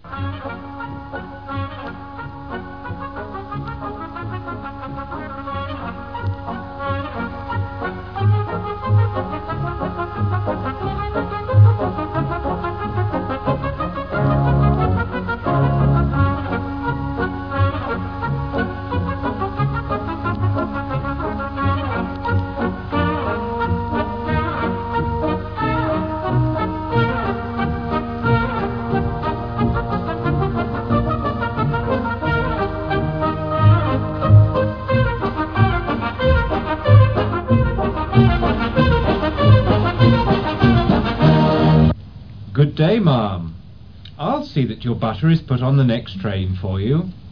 Good day, ma'am. I'll see that your butter is put on the next train for you.